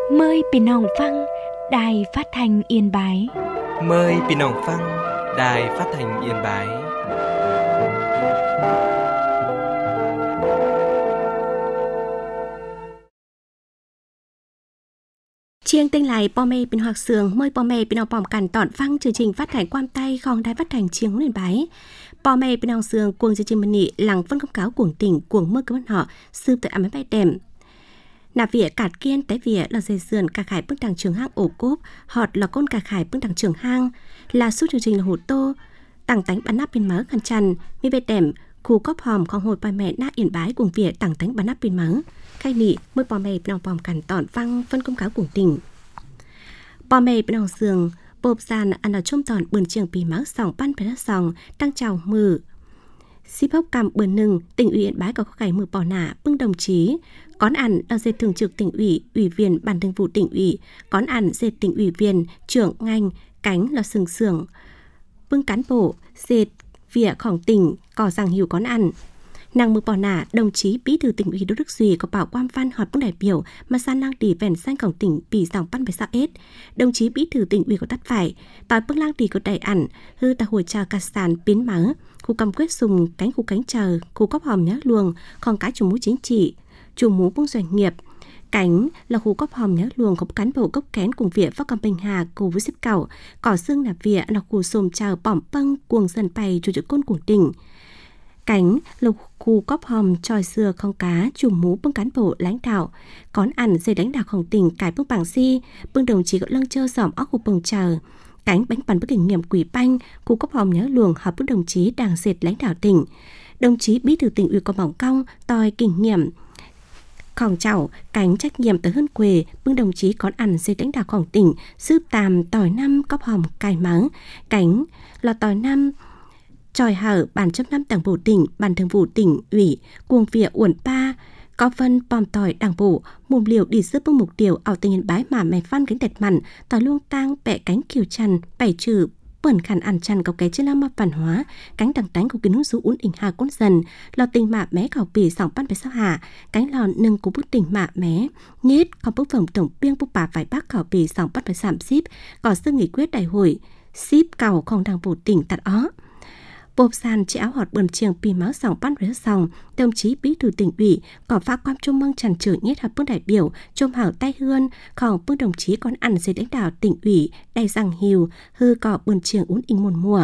Mờiพี่น้องฟังđài phát thanh Yên Bái. Mời พี่น้องฟัง Đài Phát thanh Yên Bái. Chiêng tên lại po mê bên hoặc sườn mời po mê bên nào bỏm cản tọn phăng chương trình phát thanh quan tay khong đài phát thanh chiêng Yên Bái. Po mê bên nào sườn cuồng chương trình nị làng phân công cáo cuồng tỉnh cuồng mơ các họ sư tới ám bay đệm. Nạp vỉa cạt kiên té vỉa là dây sườn cả khải bước đằng trường hang ổ cốp, họt là con cả khải bước đằng trường hang, là suốt chương trình là hồ tô, tảng tánh bắn nắp bên má khăn chăn, mi bê đệm, khu cóp hòm không hồi bài mẹ nát Yên Bái cùng vỉa tảng tánh bắn nắp bên má, khai nị mới po mê bên nào bỏm cản tọn phăng phân công cáo cuồng tỉnh. Po mê bên nào sườn bộp sàn ăn ở trong tòn bươn trường pì máu sòng pan phải sòng đang chào mừ ship hốc cầm bươn nừng tỉnh ủy Yên Bái có khải mừ bỏ nả bưng đồng chí cón ăn ở dệt thường trực tỉnh ủy ủy viên ban thường vụ tỉnh ủy cón ăn dệt tỉnh ủy viên trưởng ngành cánh là sừng sưởng bưng cán bộ dệt vỉa khỏng tỉnh cỏ rằng hiu cón ăn nàng mực bỏ nả đồng chí bí thư tỉnh ủy Đỗ Đức Duy có bảo quan văn họp bưng đại biểu mà san lang đi vẻn xanh cổng tỉnh bị dòng pan phải sao ết đồng chí bí thư tỉnh ủy có tắt phải tỏi bưng lang đi có đầy ẩn hư ta hồi trà cà sàn biến mắng khu cầm quyết sùng cánh khu cánh chờ khu cóp hòm nhá luồng còn cái chủ mũ chính trị chủ mũ bưng doanh nghiệp cánh là khu cóp hòm nhá luồng có cán bộ gốc kén cùng vỉa phát cầm bình hà cùng với xếp cẩu cỏ xương nạp vỉa là khu xồm chờ bỏm bâng cuồng dần bày chủ chữ côn của tỉnh cánh là khu cóp hòm tròi xưa không cá chủ mũ bưng cán bộ lãnh đạo cón ăn dây đánh đạoของtỉnh cải bưng bảng si bưng đồng chí có lưng chơ sỏm óc khu bưng chờ cánh bánh bắn với kinh nghiệm quỷ banh khu cóp hòm nhớ luồng họp với đồng chí đảng dệt lãnh đạo tỉnh đồng chí bí thư tỉnh ủy có bỏng cong tòi kinh nghiệm khòng chảo cánh trách nhiệm tới hơn quề bưng đồng chí có ăn dệt lãnh đạoของtỉnh sư tàm tòi năm cóp hòm cài mắng cánh là tòi năm tròi hở bàn chấp năm đảng bộ tỉnh ban thường vụ tỉnh ủy cuồng vỉa uẩn pa có phân bom tỏi đảng bộ mồm liều đi giúp bưng mục tiêu ở tỉnh Yên Bái mà mày phan cánh đẹp mặn tỏi luông tang bẹ cánh kiều chăn bảy trừ bẩn khăn ăn chăn có cái trên la map văn hóa cánh đằng đánh của kiến hữu rú uốn ỉnh hà côn dần lò tình mạ mé khảo bì sòng pan phải sao hà cánh lò nâng của bức tỉnh mạ mé nhết có bức phẩm tổng biên bức bà phải bác khảo bì sòng pan phải giảm ship có sự nghị quyết đại hội ship cầu không đảng bộ tỉnh tạt ó bộp sàn chỉ áo họt bườm trường pì máu sòng pan rớ sòng đồng chí bí thư tỉnh ủy có pha quan trung mong tràn trở nhất hợp bước đại biểu trung hảo tay hươn còn bước đồng chí còn ăn dưới lãnh đạo tỉnh ủy đại rằng hiu hư cọ bườm trường uốn inh mùa mùa.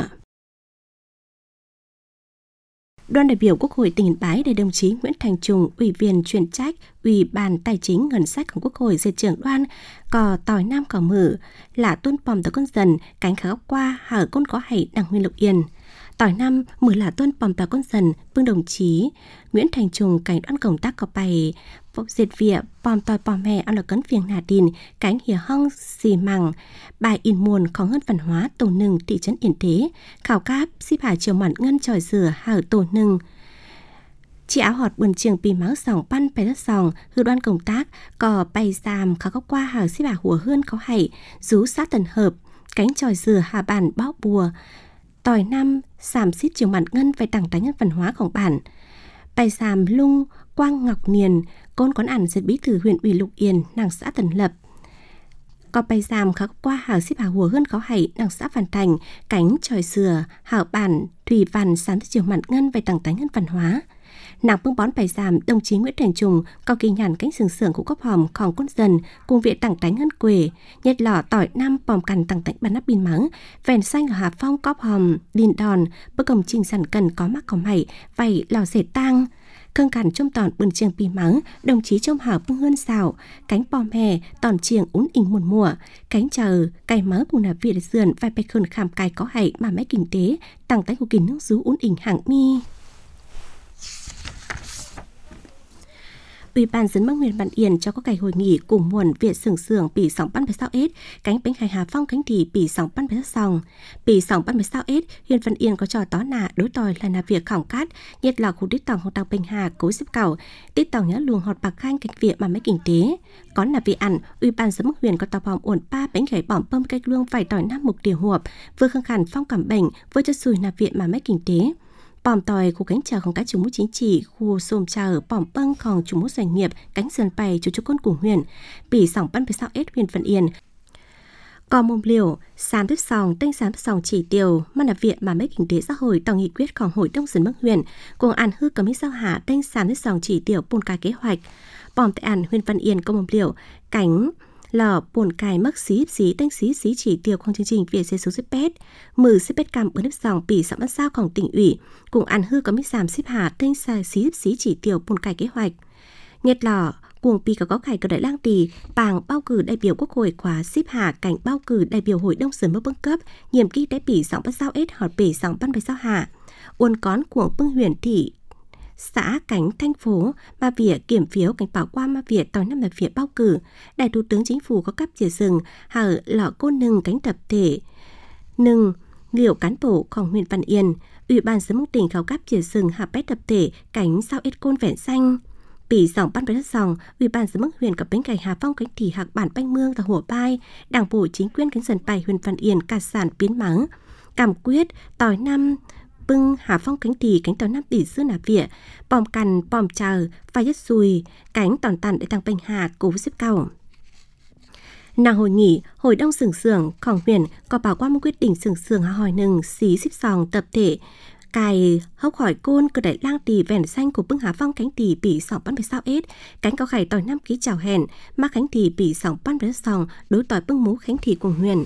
Đoàn đại biểu Quốc hội tỉnh Yên Bái để đồng chí Nguyễn Thành Trùng, ủy viên chuyên trách Ủy ban Tài chính Ngân sách của Quốc hội dệt trưởng đoàn cò tỏi nam cỏ mử là tuân pòm tới con dần cánh khá góc qua hở con có hảy đằng nguyên lục yên tỏi năm mười là tuân pòm tỏi con dần vương đồng chí Nguyễn Thành Trùng cảnh đoan công tác có bài dệt vỉa pòm tỏi pòm mẹ ăn là cấn phiền nà đìn cánh hìa hong xì mằng bài in muôn khó hơn văn hóa tổ nừng thị trấn Yên Thế khảo cáp xếp hà chiều mặn ngân tròi dừa hở tổ nừng chị áo họt bườn trường pì máu sòng pan phải đất sòng hư đoan công tác có bay giảm khá góc qua hở xếp hà hùa hơn có hảy rú sát tần hợp cánh tròi dừa hà bản bão bùa tỏi năm sàm xít chiều mặn ngân về đẳng đánh văn hóaของbản bài sàm lung quang ngọc niền con quán ăn dệt bí thư huyện ủy Lục Yên nàng xã Tần Lập có bài sàm khá qua hảo xếp hà hùa hơn có hảy nàng xã Văn Thành cánh tròi dừa hảo bản thủy văn sàm xít chiều mặn ngân về đẳng đánh văn hóa nàng bưng bón bài giảm đồng chí Nguyễn Thành Trùng có kỳ nhàn cánh sừng sưởng của cóp hòm khòng côn dần cùng viện tặng đánh ngân quề nhật lọ tỏi năm bòm cằn tặng đánh bàn nắp pin mắng vèn xanh ở Hà Phong cóp hòm đìn đòn bức công trình sản cần có mắc có mày vảy lò dệt tang khương cằn trong tòn bươn trường pin mắng đồng chí trong hảo bưng hơn xào cánh bòm hè tòn chiềng uốn ỉnh muôn mùa cánh chờ cày mớ cùng là viện sườn vai bạch khôn khảm cài có hảy mà máy kinh tế tặng đánh của kín nước rú uốn ỉnh hạng mi. Ủy ban dân Bắc huyện Bản Yên cho có ngày hội nghị cùng muộn viện sưởng sưởng bị sòng pan phải sao ết cánh bánh hải Hà Phong cánh thì bị sòng pan phải sòng bị sòng pan phải sao ết huyện Bản Yên có trò tó nà đối tòi là nà việc khỏng cát nhất là khu đít tòng hoặc tàu bình hà cố xếp cẩu đít tòng nhớ luồng họt bạc khanh cánh viện mà mấy kinh tế có là vị ăn Ủy ban dân Bắc huyện có tàu bòm uổng pa bánh gãy bỏm bơm cây lương phải tỏi năm mục điều hộp vừa khăng khàn phong cảm bệnh vừa cho sùi nà viện mà mấy kinh tế bòm tòi khu cánh chờของcác chủ mũ chính trị khu xôm chờ bòm băngของchủ mũ doanh nghiệp cánh sườn bày chủ con của huyện bị sòng ban 16S huyện Văn Yên có mông liều sám tiếp sòng tên sám sòng chỉ tiêu mà là viện mà mấy kinh tế xã hội tàu nghị quyếtของhội đông dân bắc huyện cùng an hư cầm sao hạ tên sám tiếp sòng chỉ tiêu bồn cài kế hoạch bòm tại an huyện Văn Yên có mông liều cánh lò bồn cài mất xí tên xí chỉ tiêuของchương trình việc xe số pet mừ pet cam bữa nếp sòng bị sắm bắt saoของtỉnh ủy cùng an hư có sám xếp hạ tên xí chỉ tiêu bồn cài kế hoạch nhiệt lò cuồng pi có khải của đại lang tỳ bảng bao cử đại biểu quốc hội khóa xếp hạ cảnh bao cử đại biểu hội đông sơn mức bưng cấp nhiệm kỳ đại bỉ sòng bắt sao ết họt bỉ sòng ban bài sao hạ uốn cón của bưng huyện thị xã cánh thành phố mà việc kiểm phiếu cảnh bảo qua mà việc tỏi năm là việc bao cử đại thủ tướng chính phủ có cấp chỉ rừng hở lọ cô nừng cánh tập thể nừng liệu cán bộของhuyện Văn Yên ủy ban dân mức tỉnh khảo cấp chỉ rừng hạ bét tập thể cánh sao ết côn vẹn xanh bị dòng ban bế dòng ủy ban dân mức huyệnกับbến cày Hà Phong cánh thị hạc bản banh mương và Hủa Bai đảng bộ chính quyền cánh dần bài huyện Văn Yên cả sản biến mắng cảm quyết tỏi năm bưng Hà Phong cánh thị cánh tỏi năm bị dư nà vỉa bòm cằn bòm chờ và nhất xùi cánh tòn tàn để tăng banh hà cố xếp cao nàng hội nghị hội đông sưởngของhuyện có bảo qua một quyết định sưởng hỏi nừng xí xếp sòng tập thể cài hốc hỏi côn cơ đại lang tỳ vẻn xanh của bưng Hà Phong cánh tỳ bị sòng ban 16S cánh có khải tỏi 5 ký chào hẹn mà khánh tỳ bị sòng ban vé sòng đối tỏi bưng mú khánh tỳ cùng huyện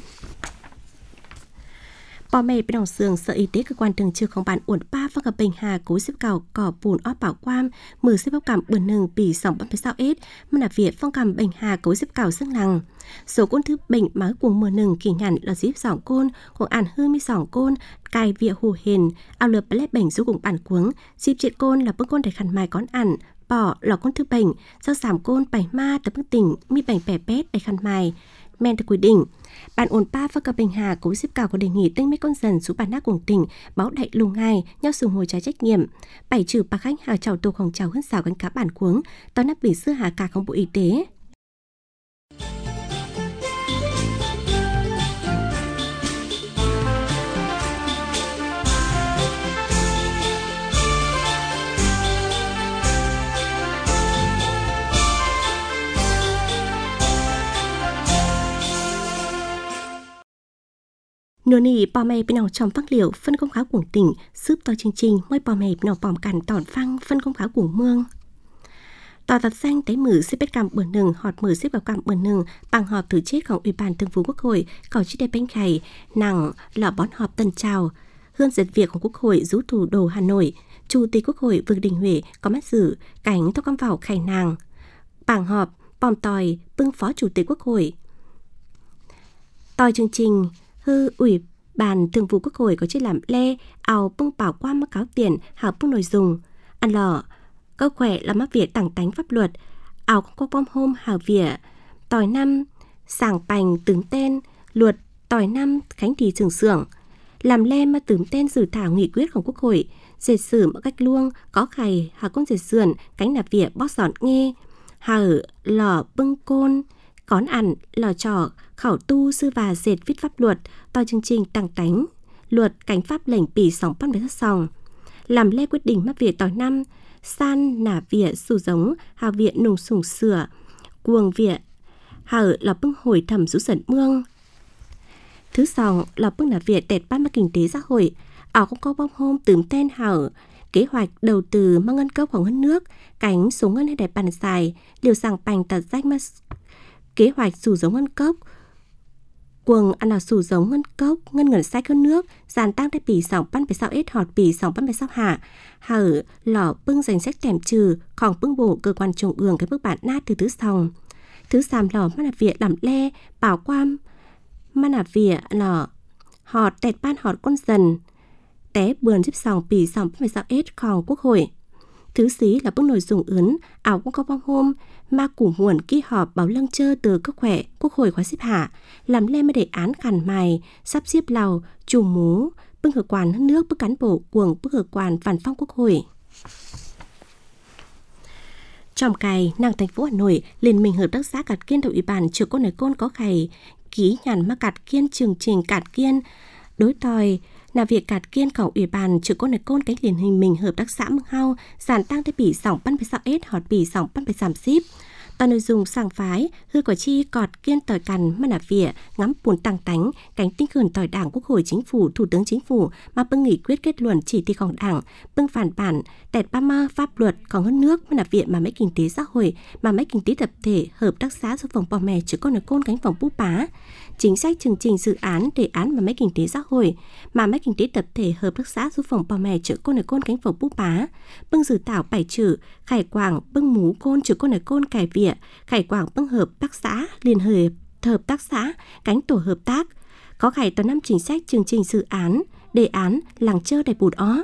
bò mẹ bên đồng sườn sở y tế cơ quan thường trựcของบ้านอุ่นป้าฟังกับเบงหากูสิบเก่าก่อปูนอ้อเป่าความมือสิบกำเบอร์หนึ่งปี2021มันเวียดฟังกำเบงหากูสิบเก่าซึ่งหลังsố côn thứ bệnh máu của mùa nừng kỳ nhận là díp sòng côn của an hư mi sòng côn cài vía hù hền ao lợp lép bệnh số cùng bản cuống díp triệt côn là bưng côn để khăn mài con ăn bỏ lò côn thứ bệnh sao sàm côn bảy ma tập bưng tỉnh mi bệnh bẻ pét để khăn mài men theo quy định bạn ổn pa và cặp bình hà cũng xếp cao có đề nghị tinh mấy con dần xuống bản nát cùng tỉnh báo đại lùng ngay nhau sùng hồi trái trách nhiệm bảy trừ bà khách hà chào tổของchào hơn xào gắn cá bản cuống tao nắp bị sư hà cảของbộ y tế nửa nỉ bò mè bên nào trong phát liệu phân công khá của tỉnh giúp to chương trình mới bò mè bên nào bòm cản tỏn phăng phân công khá của mương tòa đặt danh tới mử xếp bết cam bữa nừng họt mử xếp vào cam bữa nừng bằng họp thử chếtของủy ban thường vụ quốc hội cầu chi đề bánh khải nặng là bón họp tân trào hương dệt việc của quốc hội rú thủ đồ Hà Nội chủ tịch quốc hội Vương Đình Huệ có mắt dự cảnh thóc cam vào khải nàng bằng họp bòm tòi bưng phó chủ tịch quốc hội tòi chương trình hư ủy ban thường vụ quốc hội có chế làm le ảo bưng bảo qua mắc cáo tiền hảo bưng nội dung ăn lò có khỏe là mắc việc tảng tánh pháp luật ảo không có bom hôm hảo vỉa tỏi năm sảng bành tướng tên luật tỏi năm khánh thị trường xưởng làm le mà tướng tên dự thảo nghị quyết của quốc hội dệt sử một cách luông có khải hà con dệt sườn cánh nạp vỉa bót giòn nghe hở lò bưng côn cón ăn lò trò khảo tu sư và dệt viết pháp luật to chương trình tăng tánh luật cảnh pháp lệnh bỉ sòng pan với sòng làm lê quyết định mắc việc tỏi năm san nả vỉa sù giống hào viện nùng sùng sửa cuồng vỉa hở lò bưng hồi thẩm rú sẩn mương thứ sòng lò bưng nả vỉa tẹt ban mắc kinh tế xã hội ảo không có bom hôm tửm tên hở kế hoạch đầu tư mang ngân cốcของngân nước cánh số ngân hay đẹp bàn xài liều sàng bành tật danh mà kế hoạch sử dụng ngân cốc quần ăn là sử dụng ngân cốc ngân sách hơn nước dàn tăng tại bỉ sòng ban 16S họt bỉ sòng ban 16 hạ hở lò bưng danh sách tèm trừของbưng bộ cơ quan trung ương cái bức bản nát từ thứ sòng thứ sàm lò mà là việc làm le bảo quam mà là việc lò họt tẹt ban họt con dần té bườn giúp sòng bỉ sòng ban 16Sของquốc hội thứ xí là bức nội dung ướn ảo cũng có bom hôm mà củ nguồn kỳ họp báo lăng chơ từ các khỏe quốc hội khóa xếp hạ làm lên mới đề án khẩn mài sắp xếp lầu chủ mú bưng cơ quan nước bức cán bộ cuồng bức cơ quan văn phòng quốc hội trong cài năng thành phố Hà Nội liên minh hợp tác xã Cát Kiên thuộc ủy ban trưởng côn này côn có khải ký nhàn mà Cát Kiên chương trình Cát Kiên đối tòi là việc cạt kiênของủy ban chữ côn này côn cái liền hình mình hợp tác xã mừng hao sản tăng tới bị sòng pan 6s họt bị sòng pan 30 toàn nội dung sang phái hư quả chi cọt kiên tỏi cằn mà là vỉa ngắm buồn tăng tánh cánh tinh khẩn tỏi đảng quốc hội chính phủ thủ tướng chính phủ mà bưng nghị quyết kết luận chỉ thịของđảng bưng phản bản tẹt ba ma pháp luật còn hơn nước mà là viện mà mấy kinh tế xã hội mà mấy kinh tế tập thể hợp tác xã giúp phòng bò mè chữ con ở côn cánh phòng bú bá chính sách chương trình dự án đề án mà mấy kinh tế xã hội mà mấy kinh tế tập thể hợp tác xã giúp phòng bò mè chữ con ở côn cánh phòng bú bá bưng dự tảo bảy chữ khải quảng bưng mú côn chữ con ở côn cải vỉa khải quảng bưng hợp tác xã liên hợp tác xã cánh tổ hợp tác có khải toàn năm chính sách chương trình dự án đề án làng chơ đầy bụt ó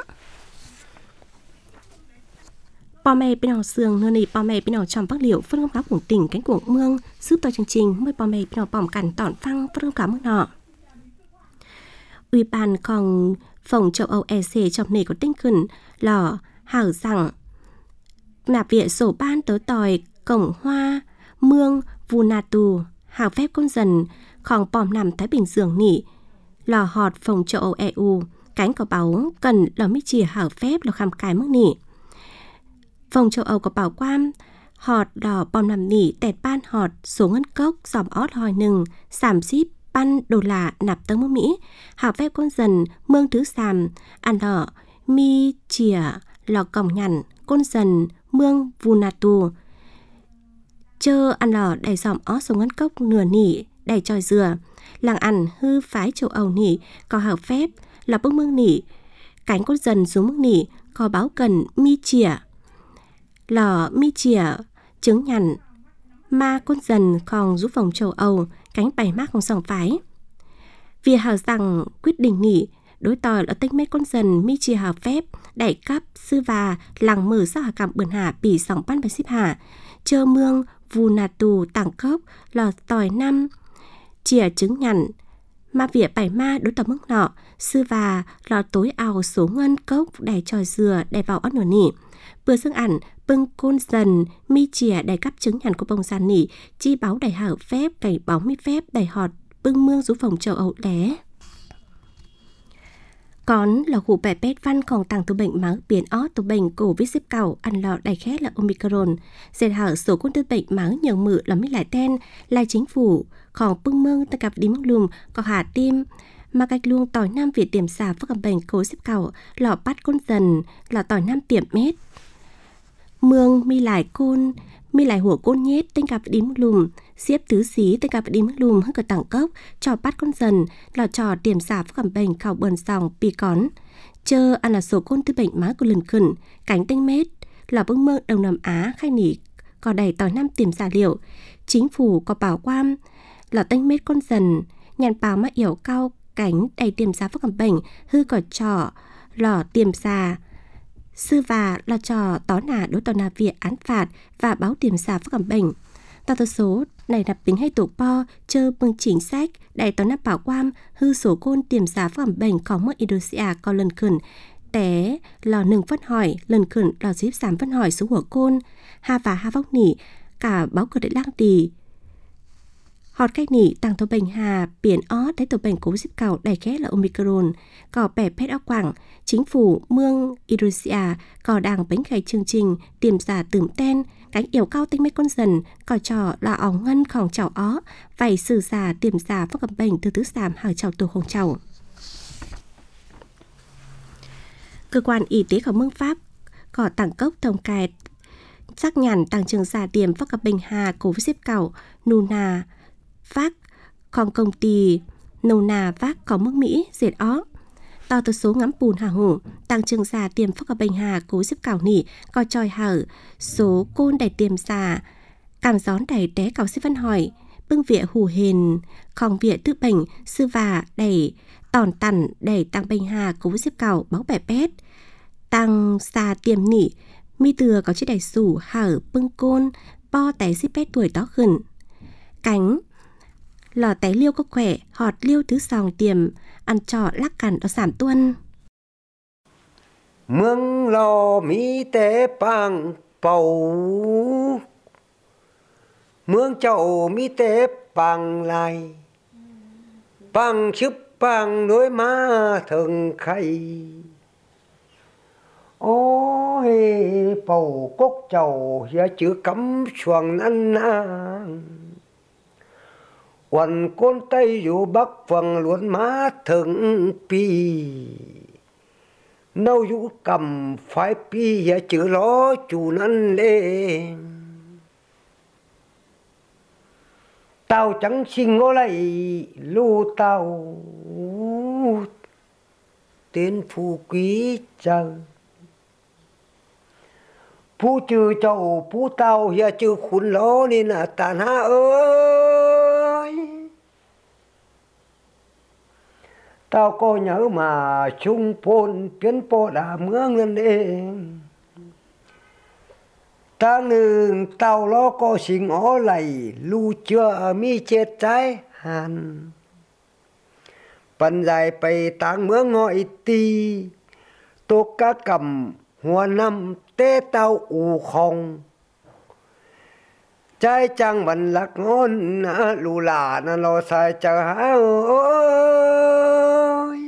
bò mè bên nào sườn nơi này bò mè bên nào trong bắc liệu phân công cáo của tỉnh cánh của mương giúp tôi chương trình mới bò mè bên nào bỏng cản tọn phăng phân công cáo mức nọ ủy ban còn phòng châu Âu EC trong này có tinh thần lò hảo rằng nạp viện sổ ban tớ tòi cổng hoa mương Vunatu hào phép con dần còn bòm nằm Thái Bình Dương nỉ lò họt phòng châu Âu EU cánh có báo cần lò mít chìa hảo phép lò khám cái mức nỉ phòng châu Âu có bảo quan họt đỏ bòm nằm nỉ tẹt ban họt số ngân cốc dòm ót hòi nừng sảm ship ban đô la nạp tấm mức Mỹ hảo phép con dần mương thứ sàm ăn đỏ mi chìa lò còng nhằn con dần mương Vunatu chơ ăn lò đầy dòm ó số ngân cốc nửa nỉ đầy tròi dừa làng ăn hư phái châu Âu nỉ có hảo phép là bức mương nỉ cánh con dần xuống mức nỉ có báo cần mi chìa lò mi chìa trứng nhằn ma con dần còn giúp phòng châu Âu cánh bày mátของsòng phái vì hảo rằng quyết định nỉ đối tòi là tích mấy con dần mi chìa hảo phép đại cấp sư và làng mở sao hà cảm bươn hạ bị sòng ban bài xếp hạ chơ mương Vunatu tảng cốc lò tòi năm chìa trứng nhằn ma vỉa bảy ma đối tòi mức nọ sư và lò tối ảo số ngân cốc đầy tròi dừa đầy vào ớt nửa nỉ vừa xương ảnh bưng côn dần mi chìa đầy cắp trứng nhằn của bông sàn nỉ chi báo đầy hảo phép cày báo mi phép đầy họt bưng mương giúp phòng châu Âu đé còn là khu bè pét văn còn tăng từ bệnh máu biến ót từ bệnh Covid xếp cầu ăn lọ đầy khét là Omicron dệt hở số con tư bệnh máu nhiều mự là mấy lại ten là chính phủ còn bưng mương ta gặp đi mương lùm có hà tim mà cách luôn tỏi nam việt tiềm xà phát gặp bệnh Covid xếp cầu lọ bắt con dần là tỏi nam tiệm mét mương mi lại côn mi lại hủa côn nhét tên gặp đi mương lùm xếp tứ xí tên gặp đi mương lùm hơn cả tảng cốc trò bắt con dần là trò tiềm xà phát gặp bệnh khảo bờn sòng pi cón chơ ăn là số côn tư bệnh má của lần khẩn cánh tên mét là bưng mương Đông Nam Á khai nỉ có đầy tỏi nam tiềm xà liệu chính phủ có bảo quan là tên mét con dần nhàn bào má yểu cao cánh đầy tiềm xà phát gặp bệnh hư có trò lò tiềm xà sư và là trò tó nà đối tò nà việc án phạt và báo tiềm xà phát cảm bệnh. Tao tờ số này nạp tính hay tổ po chơ bưng chính sách đại tó nạp bảo quan hư số côn tiềm xà phát cảm bệnh có mất Indonesia có lần khẩn té lò nừng phân hỏi lần khẩn lò xếp giảm phân hỏi số hủa côn ha và ha vóc nỉ cả báo cờ đại lang tì họt cách nỉ tăng tổ bệnh hà biển ó tới tổ bệnh cố xếp cầu đầy khét là Omicron có bẻ pét áo quảng chính phủ mương Indonesia có đang bánh khai chương trình tiềm giả tửm ten cánh yểu cao tinh mấy con dần có trò là óng ngân khòng chảo ó vảy sử giả tiềm giả phát gặp bệnh từ thứ giảm hàng chảo tổ không chảo cơ quan y tế của mương Pháp có tảng cốc thông cài xác nhàn tăng trường giả tiềm phát gặp bệnh hà cố xếp cầu Nuna Vác còn công ty Nona Vác có mức Mỹ dệt ó to từ số ngắm bùn hà hủ tăng trường giả tiềm phát gặp bệnh hà cố xếp cảo nỉ có tròi hở số côn đầy tiềm giả cảm gión đầy té cảo xếp văn hỏi bưng vỉa hủ hền còn vỉa tự bệnh sư và đầy tòn tằn đầy tăng bệnh hà cố xếp cảo báo bẻ pét tăng xa tiềm nỉ mi từa có chiếc đầy sủ hở bưng côn bo té xếp pét tuổi đó khẩn cánh lò té liêu có khỏe họt liêu thứ sòng tiềm ăn trọ lắc cằn đó giảm tuân mương lò mi tế bằng bầu mương chậu mi tế bằng lại bằng chụp bằng đôi má thường khay ôi bầu cốc chầu ya chữ cắm xuồng năn nang quần côn tây dù bắc phần luôn má thường pi nâu dù cầm phải pi ya chữ ló chủ năn lên tao chẳng xin ngó lại lưu tao tên phù quý trời phù trừ châu phù tao ya chữ khốn ló nên là tàn ha ơi tao có nhớ mà chung phôn biến po đã mướn lên đêm ta ngừng tao lo có xin ó lầy lưu chưa mi chết trái hàn bần dài bày tang mướn ngọi ti tô cá cầm hoa năm tê tao ù không trái chăng bần lạc ngon lù là nó lo sai chờ há ơi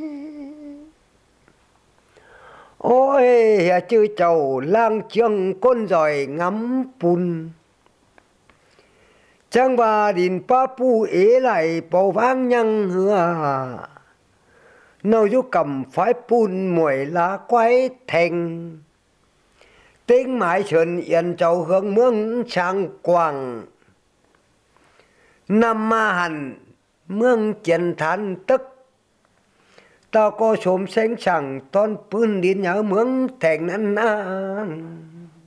ôi chư chầu lang chương con giỏi ngắm bùn chẳng bà đình pa pu ế lại bầu vang nhăng hừa nâu du cầm phái bùn muội lá quái thành tiếng mãi sơn yên châu hướng mương sang quảng năm ma hành mương chiến thán tức tao có xóm xanh sẵn toàn pươn đến nhớ mướn thành năn năn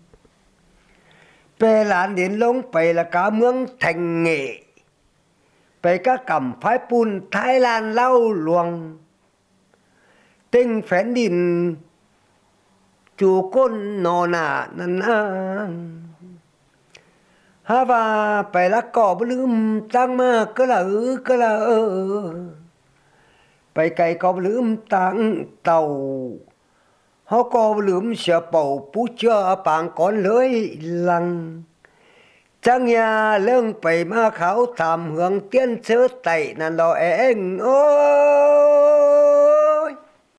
bè làn đến lông bè là cá mướn thành nghệ bè cá cầm phái pun Thái Lan lau luồng tinh phén đình chủ côn nò nà năn năn ha và bè lá cỏ bơ lưm tăng mà cơ là bày cây có lưỡm tang tàu họ có lưỡm sợ bầu bú chưa bằng con lưới lăng chẳng nhà lương bày ma khảo thảm hưởng tiên sơ tẩy nàn lo em ôi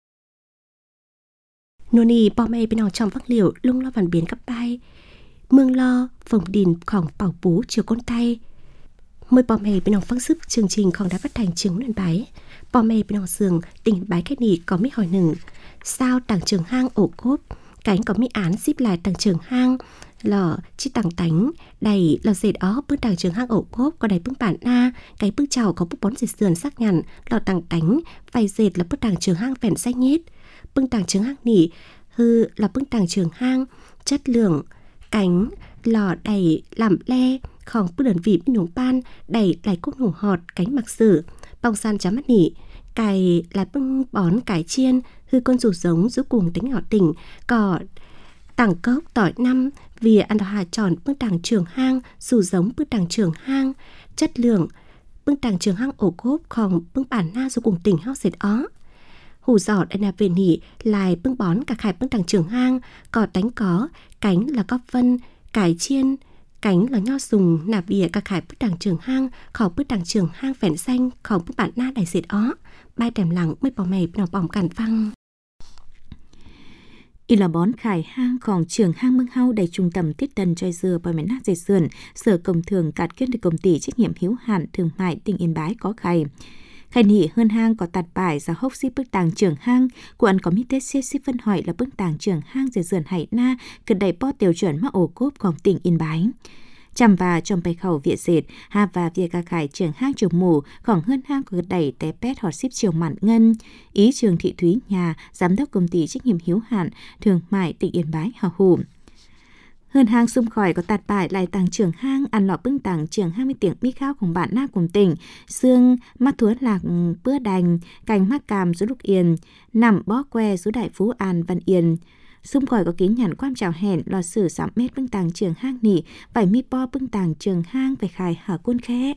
nô bò mê bên trong vắc liệu lung lo vằn biến cấp bay mương lo phòng đình khỏng bảo bú chiều con tay mời bò mê bên trong sức chương trình không đã phát thành chứng lên bái bò mê bên trong giường tỉnh bái cái nỉ có mấy hỏi nừng sao tàng trường hang ổ cốp cánh có mấy án xíp lại tàng trường hang lò chi tàng tánh đầy lò dệt ó bước tàng trường hang ổ cốp có đầy bước bản na cái bước chào có bước bón dệt sườn sắc nhằn lò tàng tánh vài dệt là bước tàng trường hang phèn xanh nhết bước tàng trường hang nỉ hư là bước tàng trường hang chất lượng cánh lò đầy làm le khòng bước đơn vị bên nùng ban đầy lại cốt nổ họt cánh mặc sử bong san chấm mắt nỉ cài là bưng bón cải chiên hư con rủ giống giữ cùng tính ngọ tỉnh cỏ tảng cốc tỏi năm vì ăn đào hà tròn bưng tàng trường hang rủ giống bưng tàng trường hang chất lượng bưng tàng trường hang ổ cốp khòng bưng bản na giữ cùng tỉnh hao dệt ó hủ giỏ đại nà về nỉ lại bưng bón cả khải bưng tàng trường hang cỏ tánh có cánh là cóc vân cải chiên cánh là nho sùng nạp bìa cả khải bức đằng trường hang khẩu bức đằng trường hang phèn xanh khẩu bức bản na đại dệt ó bay đèm lặng mới bỏ mày nào bỏng cản phăng y là bón khải hang khòng trường hang mương hau đầy trung tâm thiết tần choi dừa bòi mến nát dệt sườn sở công thường cạt kiên được công ty trách nhiệm hữu hạn thương mại tỉnh Yên Bái có khải khai nỉ hơn hang có tạt bài ra hốc xí bức tàng trường hang của ăn có mít tết xí phân hỏi là bức tàng trường hang dệt sườn hải na cần đầy po tiêu chuẩn mắc ổ cốpของtỉnh Yên Bái chăm và trong bài khẩu viện dệt ha và việc ca khải trường hang trường mù khoảng hơn hang có đẩy té pét hot ship chiều mạn ngân ý trường thị thúy nhà giám đốc công ty trách nhiệm hữu hạn thương mại tỉnh Yên Bái hào hủ hơn hang xung khỏi có tạt bài lại tàng trường hang ăn lọ bưng tàng trường 20 tiếng mi khaoของbạn na cùng tỉnh xương mắt thúa lạc bữa đành cành mắc cam rú lục yên nằm bó que rú đại phú an văn yên xung khỏi có kính nhàn quan chào hẹn lò sử sắm mét bưng tàng trường hang nỉ vải mi po bưng tàng trường hang về khai hở côn khẽ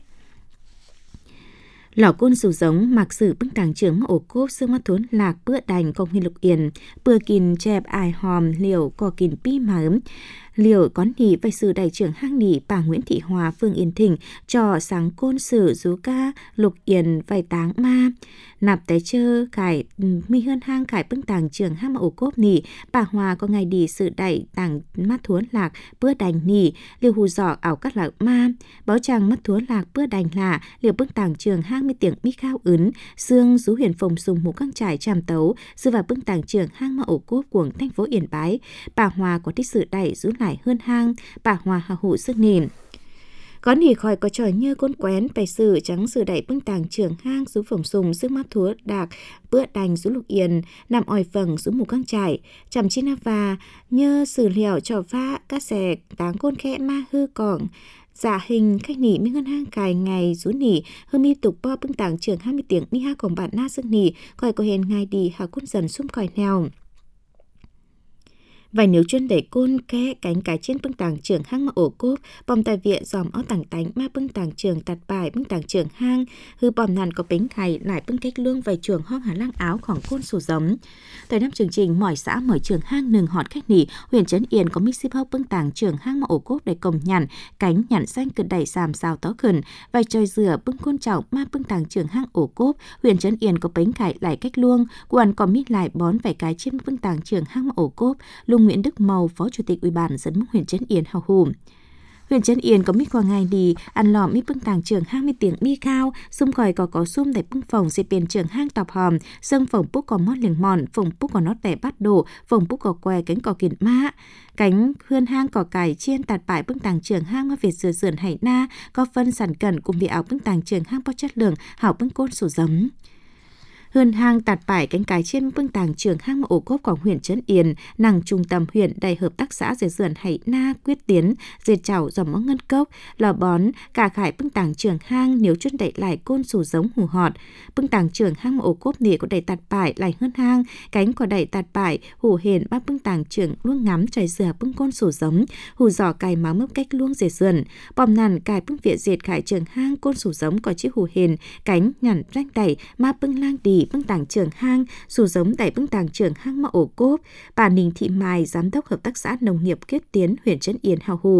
lò côn sù giống mặc sử bưng tàng trường ổ cốp xương mắt thốn lạc bữa đành công huy lục yên bữa kìn chẹp ai hòm liều cò kìn pi mởm Liệu có nỉ về sự đại trưởng hang nỉ bà Nguyễn Thị Hòa phường Yên Thịnh cho sáng côn sử rú ca lục yên vài táng ma. Nạp tế chơ khải mi hơn hang khải bưng tàng trường hang mà ổ cốp nỉ bà Hòa có ngày đi sự đại tàng mắt thuốn lạc bữa đành nỉ liều hù dọ ảo các lạc ma báo chàng mắt thuốn lạc bữa đành là liều bưng tàng trường hang mi tiếng mi khao ướn xương rú huyền phồng sùng một căng trải tràm tấu sư vào bưng tàng trường hang mà ổ cốp của thành phố Yên Bái. Bà Hòa có thích sự đại rú lại hơn hang bà Hòa hà hụ sức nền. Có nỉ khỏi có trò như côn quén bày sự trắng sự đại bưng tàng trường hang rú phồng sùng sức mắt thúa đạc bữa đành rú lục yên nằm ỏi phẳng rú mù căng trải chằm chi na và nhơ sử liệu trò pha các xẻ táng côn khẽ ma hư cỏng dạ hình khách nỉ mi ngân hang cài ngày rú nỉ hư mi tục bo bưng tàng trường 20 tiếng mi ha cổng bạn na sức nỉ khỏi có hền ngày đi hà côn dần xung còi nèo. Vài nếu chuyên đẩy côn kẽ cánh cái trên bưng tàng trường hang mà ổ cốp bom tài viện dòm ó tàng tánh ma bưng tàng trường tạt bài bưng tàng trường hang hư bom nàn có bánh khải lại bưng cách lương vài trường hoang hà lang áo khoảng côn sổ giống. Tại năm chương trình mỏi xã mở trường hang nừng họt khách nỉ huyện Trấn Yên có mixip hốc bưng tàng trường hang mà ổ cốp để cổng nhằn cánh nhằn xanh cực đẩy sàm xào tó khẩn vài trời dừa bưng côn trọng ma bưng tàng trường hang ổ cốp huyện Trấn Yên có bánh khải lại cách luông quần có mít lại bón vài cái trên bưng tàng trường hang mà ổ cốp Lung Nguyễn Đức Màu, Phó Chủ tịch Ủy ban dẫn mức huyện Trấn Yên hào hùm. Huyện Trấn Yên có mít qua ngày đi ăn lò mít bưng tàng trường 20 tiếng mi cao, xung còi có xung để bưng phòng dịp biển trường hang tọp hòm, sông phòng búc có mót liềng mòn, phòng búc có nót tẻ bắt đổ, phòng búc có que cánh cỏ kiển ma, cánh hươn hang cỏ cải chiên tạt bãi bưng tàng trường hang mà Việt dừa sườn hải na, có phân sản cẩn cùng bị áo bưng tàng trường hang bao chất lượng, hảo bưng côn sổ giấm. Hươn hang tạt bãi cánh cái trên bưng tàng trường hang mà ổ cốp của huyện Trấn Yên, nàng trung tâm huyện đầy hợp tác xã dệt dườn hải na quyết tiến, dệt chảo dòm móng ngân cốc, lò bón, cả khải bưng tàng trường hang nếu chuyên đẩy lại côn sủ giống hù họt. Bưng tàng trường hang mà ổ cốp nỉ có đẩy tạt bãi lại hươn hang, cánh có đẩy tạt bãi, hù hền bác bưng tàng trường luông ngắm trời dừa bưng côn sủ giống, hù giỏ cài máu mấp cách luông dệt dườn. Bòm nàn cài bưng viện dệt khải trường hang côn sủ giống có chữ hù hền, cánh nhằn ranh đẩy, ma bưng lang đi bưng tàng trường hang, sủ giống đẩy bưng tàng trường hang mà ổ cốp. Bà Ninh Thị Mai, giám đốc hợp tác xã nông nghiệp Kết Tiến, huyện Trấn Yên hào hù.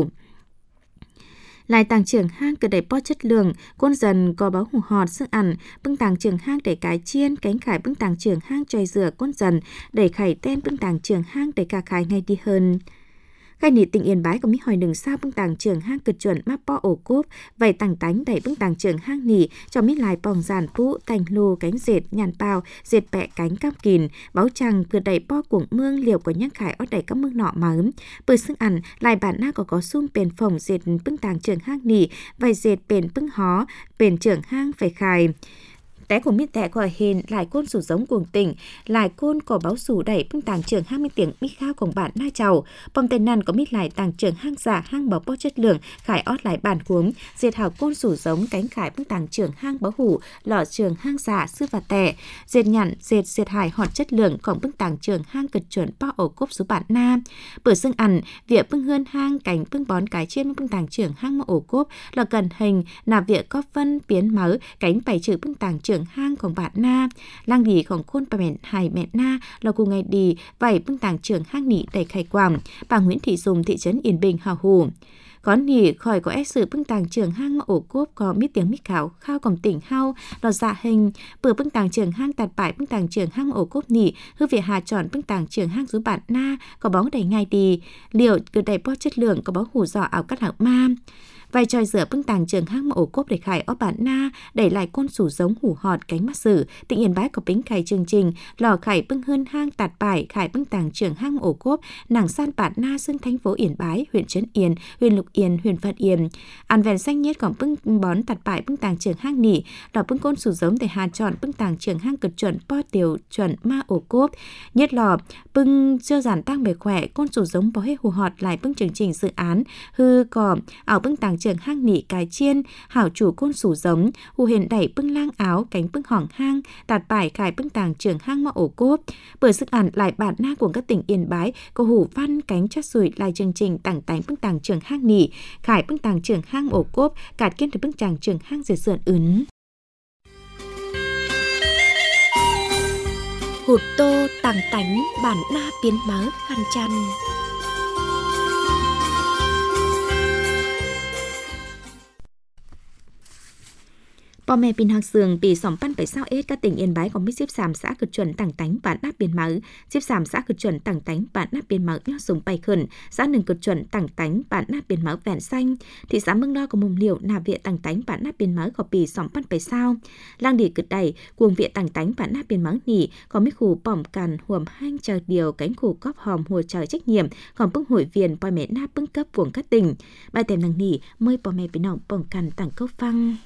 Lại tàng trường hang cứ đẩy po chất lượng, côn dần có báo hù họt sức ăn, bưng tàng trường hang đẩy cái chiên, cánh khải bưng tàng trường hang trời dừa côn dần, đẩy khải ten bưng tàng trường hang đẩy cả khải ngay đi hơn. Khai nỉ tỉnh Yên Bái có mít hỏi đừng sao bưng tàng trường hang cực chuẩn map po ổ cốp, vậy tàng tánh đẩy bưng tàng trường hang nỉ cho mít lại bòng giàn pũ, cành lù, cánh dệt, nhàn bao, dệt bẹ cánh cam kìn, báo chằng cứ đẩy po cuồng mương liều của nhang khải ót đẩy các mương nọ mà ấm. Bữa sức ăn, lại bản na có sum bền phồng dệt bưng tàng trường hang nỉ, vậy dệt bền bưng hó, bền trường hang phải khải. Té của mít tẻ gọi hền lại côn sủ giống cuồng tỉnh, lại côn có báo sủ đẩy bưng tàng trường 20 tiếng mít khaoของbạn na chầu. Bom tên năn có mít lại tàng trường hang giả hang báo po chất lượng, khải ót lại bản cuống, dệt hào côn sủ giống cánh khải bưng tàng trường hang báo hủ, lọ trường hang giả sư và tẻ, dệt nhặn dệt hải hòn chất lượng còn bưng tàng trường hang cực chuẩn po ổ cốp số bạn na. Bữa xương ăn, việc bưng hươn hang cánh bưng bón cái trên bưng tàng trường hang mà ổ cốp là cần hình là việc có phân biến máu cánh bảy trừ bưng tàng trường hangของbạn na lang điของค น bà mẹ hải mẹ na là cùng ngày đi vậy bưng tàng trường hang nỉ đầy khai quảng. Bà Nguyễn Thị Dùng thị trấn Yên Bình hào hù có nỉ khỏi có ép sự bưng tàng trường hang mà ổ cốp có mít tiếng mít khảo khao còn tỉnh hao lò dạ hình bữa bưng tàng trường hang tạt bãi bưng tàng trường hang ổ cốp nỉ hư việt hà chọn bưng tàng trường hang rú bạn na có bóng đầy ngày đi liệu cứ đầy po chất lượng có bóng hủ giỏ ảo cắt hạng ma. Vài tròi rửa bưng tàng trường hang mà ổ cốp để khải ó bản na đẩy lại côn sủ giống hủ họt cánh mắt sử. Tỉnh Yên Bái có bính khải chương trình lò khải bưng hươn hang tạt bãi khải bưng tàng trường hang mà ổ cốp nàng san bản na xưng thành phố Yên Bái, huyện Trấn Yên, huyện Lục Yên, huyện Vạn Yên. Ăn vẹn xanh nhất còn bưng bón tạt bãi bưng tàng trường hang nỉ lò bưng côn sủ giống để hà chọn bưng tàng trường hang cực chuẩn po tiểu chuẩn ma ổ cốp nhất lò bưng chưa giản tăng bề khỏe côn sủ giống bó hết hủ họt lại bưng chương trình dự án hư cỏ ảo bưng tàng trường hang nỉ cái chiên hảo chủ côn sủ giống hù hền đẩy bưng lang áo cánh bưng hỏng hang tạt bãi khải bưng tàng trường hang mà ổ cốp. Bữa sức ăn lại bản na của các tỉnh Yên Bái có hủ văn cánh chát sủi lại chương trình tảng tánh bưng tàng trường hang nỉ khải bưng tàng trường hang ổ cốp cạt kiên từ bưng tàng trường hang dệt sườn ướn. Hụt tô tàng tánh bản na biến mớ khăn chăn. Bò mẹ pin học sườngปี2021các tỉnh Yên Bái có biết xếp sàm xã cực chuẩn tảng tánh bản nắp biên máu, xếp sàm xã cực chuẩn tảng tánh bản nắp biên máu nhó súng bay khẩn, xã Nừng cực chuẩn tảng tánh bản nắp biên máu vẹn xanh, thị xã Mương Đo có mồm liều nà viện tảng tánh bản nắp biên máu cóปี 2020 lang đi cực đầy cuồng viện tảng tánh bản nắp biên máu nỉ có mấy khu bỏm càn huồm hanh chờ điều cánh khu cóp hòm hùa trời trách nhiệm còn bưng hội viên bò mẹ na bưng cấp cuồng các tỉnh bài tèm năng nỉ mơi bò mẹ bị nòng bỏng càn tảng cốc phăng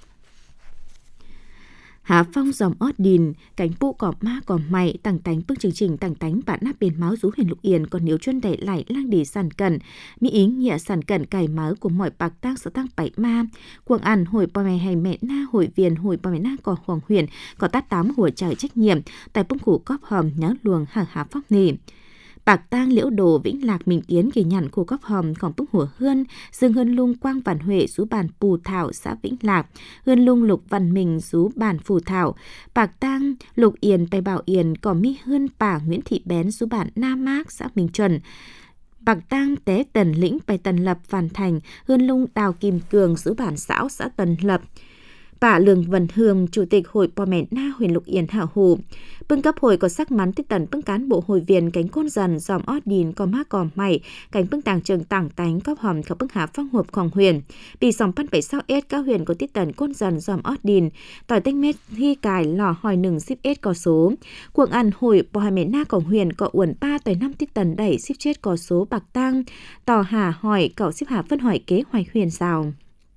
Hà phong dòng ót đìn, cánh phụ cỏ ma cỏ mày, tảng tánh bức chương trình tảng tánh bản nắp biên máu rú huyền lục yên còn nếu chuyên đẩy lại lang đi sản cẩn, mỹ ý nghĩa sản cẩn cải máu của mọi bạc tác sở tăng bảy ma, cuồng ăn hồi bò mẹ hay mẹ na hội viên hồi bò mẹ na có hoàng huyền, có tát tám hùa trời trách nhiệm, tại bông khủ cóp hòm nhớ luồng hàng hà phong nì. Bạc tang Liễu Đồ Vĩnh Lạc Minh Tiến ghi nhận khu cóp hòm còn bức hùa hươn dương hân lung Quang Văn Huệ rú bàn Pù Thảo xã Vĩnh Lạc hươn lung Lục Văn Minh rú bàn Phù Thảo Bạc tang Lục Yên Tây Bảo Yên có mi hươn bà Nguyễn Thị Bén rú bàn Nam Mác xã Minh Chuẩn Bạc tang Tế Tần Lĩnh Bài Tần Lập Văn Thành hươn lung Đào Kim Cường rú bàn São xã Tần Lập Bà Lương Vân Hương, Chủ tịch Hội Bò Mẹ Na huyện Lục Yên Hảo Hồ. Bưng cấp hội có sắc mắn tích tần bưng cán bộ hội viên cánh côn dần dòm ót đìn có má cò mày cánh bưng tàng trường tảng tánh cóp hòm có bưng hạ phong hộpของhuyền. Bị sòng pan 7 các huyền có tích tần côn dần dòm ót đìn tỏi tách mét thi cài lò hỏi nừng ship S có số. Cuồng ăn hội Bò Mẹ Naของhuyền có uẩn 3 tới 5 tích tần đẩy ship chết có số bạc tang tò hà hỏi cậu ship hạ phân hỏi kế hoài huyền rào.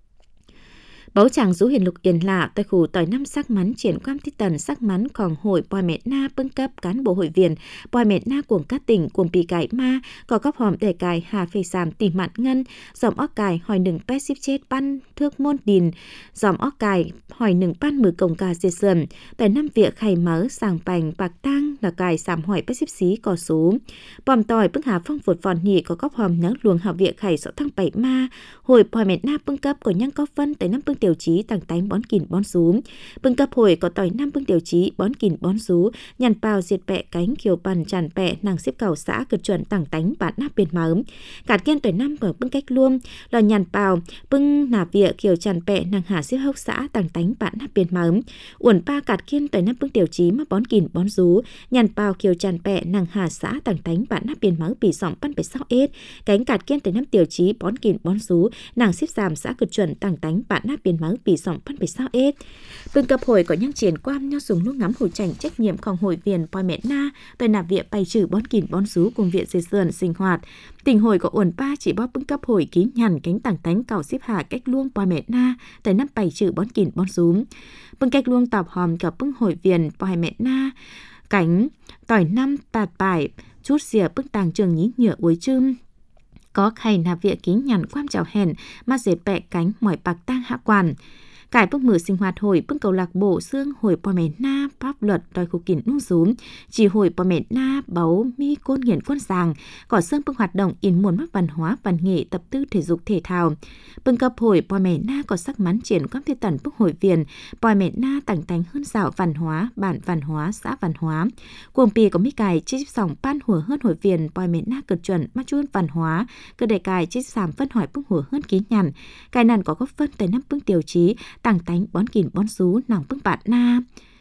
Bấu chàng rú hiền lục yên lạ tại khu tỏi năm sắc mắn triển quan tích tần sắc mắn còn hội Bò Mẹ Na bưng cấp cán bộ hội viên Bò Mẹ Na cuồng các tỉnh cuồng pì cải ma có góp hòm để cài hà phê sàm tỉ mạn ngân dòm óc cài hỏi nừng pét ship chết ban thước môn đìn dòm óc cài hỏi nừng ban mừ cổng cà diệt sườn tại năm việc khay mớ sàng bành bạc tang là cài sàm hỏi pét ship xí có số bòm tỏi bưng hà phong vụt vòn nhị có góp hòm nhớ luồng hào việc khay sọ thăng bảy ma hội Bò Mẹ Na bưng cấp của nhăng có phân tại năm bưng tiêu chí tàng tánh bón kìn bón sú bưng cấp hồi có tỏi 5 bưng tiêu chí bón kìn bón sú nhàn bào diệt bẹ cánh kiều bàn tràn bẹ nàng xếp cầu xã cực chuẩn tàng tánh bản nắp biên máu cạt kiên tỏi 5 ở bưng cách luông lò nhàn bào bưng nà vịa kiều tràn bẹ nàng hà xếp hốc xã tàng tánh bản nắp biên máu uẩn 3 cạt kiên tỏi 5 bưng tiêu chí mà bón kìn bón sú nhàn bào kiều tràn bẹ nàng hà xã tàng tánh bản nắp biên máu bị sòng pan 7 cánh cạt kiên tỏi 5 tiêu chí bón kìn bón sú nàng xếp giảm xã cực chuẩn tàng tánh bản nắp biên máu bị sòng pan 7 bưng cấp hội có những triển quan nho dùng lúc ngắm hồi trành trách nhiệmของhội viên Bò Mẹ Na tại nạp viện bày trừ bón kìn bón sú cùng viện dây sườn sinh hoạt tỉnh hội có uẩn 3 chỉ bóp bưng cấp hội ký nhằn cánh tảng tánh cào xếp hạ cách luông Bò Mẹ Na tại năm bày trừ bón kìn bón sú bưng cách luông tạp hòm gặp bưng hội viên Bò Mẹ Na cánh tỏi 5 bạt bài chút xìa bưng tàng trường nhí nhựa uối chưm có khay nạp viện ký nhằn quam chảo hèn mà dệt bẹ cánh mỏi bạc tang hạ quản cải bức mở sinh hoạt hội bưng cầu lạc bộ xương hội Bò Mẹ Na pháp luật đòi khu kìn nung rúm chỉ hội Bò Mẹ Na báu mi côn nghiền quân giàng cỏ xương bưng hoạt động in muôn mắc văn hóa văn nghệ tập tư thể dục thể thao bưng cấp hội Bò Mẹ Na có sắc mắn triển quan thế tần bức hội viên Bò Mẹ Na tảng tánh hơn dạo văn hóa bản văn hóa xã văn hóa cuồng pì có mi cài chi sòng ban hùa hơn hội viên Bò Mẹ Na cực chuẩn mắt chuôn văn hóa cơ đề cài chi sàm phân hỏi bưng hùa hơn ký nhằn cài nàn có góp phân tới 5 bưng tiêu chí tàng tánh bón kìn bón sú nàng bưng bạn na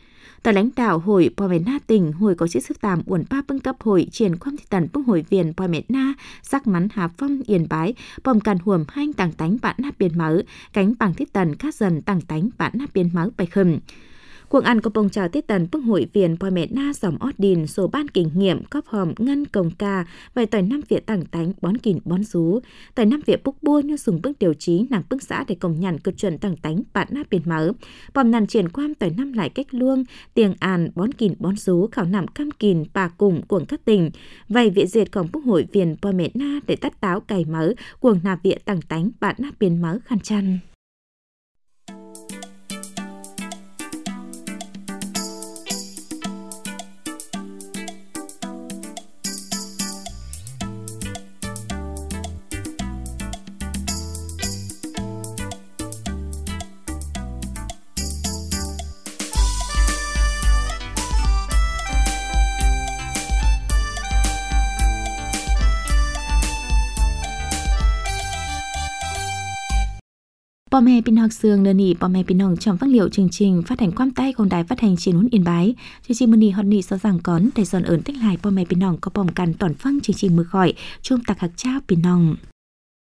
tờ lãnh đạo hội Bò Mẹ Na tỉnh hội có chiếc sức tàm uẩn 3 bưng cấp hội triển quan thị tần bưng hội viên Bò Mẹ Na sắc mắn Hà Phong Yên Bái bòm càn huồm hanh tàng tánh bạn na biên máu cánh bằng thiết tần cát dần tàng tánh bạn na biên máu bày khầm cuồng ăn có bông trào tiết tần bưng hội viên Bò Mẹ Na dòng ót đìn sổ ban kinh nghiệm cóp hòm ngân cồng ca vài tỏi 5 viện tàng tánh bón kìn bón sú tỏi 5 viện búc bua như dùng bưng tiêu chí nàng bưng xã để công nhận cực chuẩn tàng tánh bạn na biên máu bòm nàn triển quan tỏi 5 lại cách luông tiền an bón kìn bón sú khảo nằm cam kìn bà cùng cuồng các tỉnh vài viện diệtของbưng hội viên Bò Mẹ Na để tắt táo cày mớ cuồng nạp viện tàng tánh bạn na biên máu khăn chăn พ่อแม่พี่น้องเสืองเนนี่พ่อแม่พี่น้องชมฟังliệu chương trình phát hành quam tayของđài phát hành truyền hình Yên Bái. Chương trìnhมื้อนี้ฮอดนี้ซอสั่งก่อนได้สอนเอิ้นตั้งหลายพ่อแม่พี่น้องก็พร้อมกันตอนฟังchương trìnhมื้อข่อยช่วงตักหักเจ้าพี่น้อง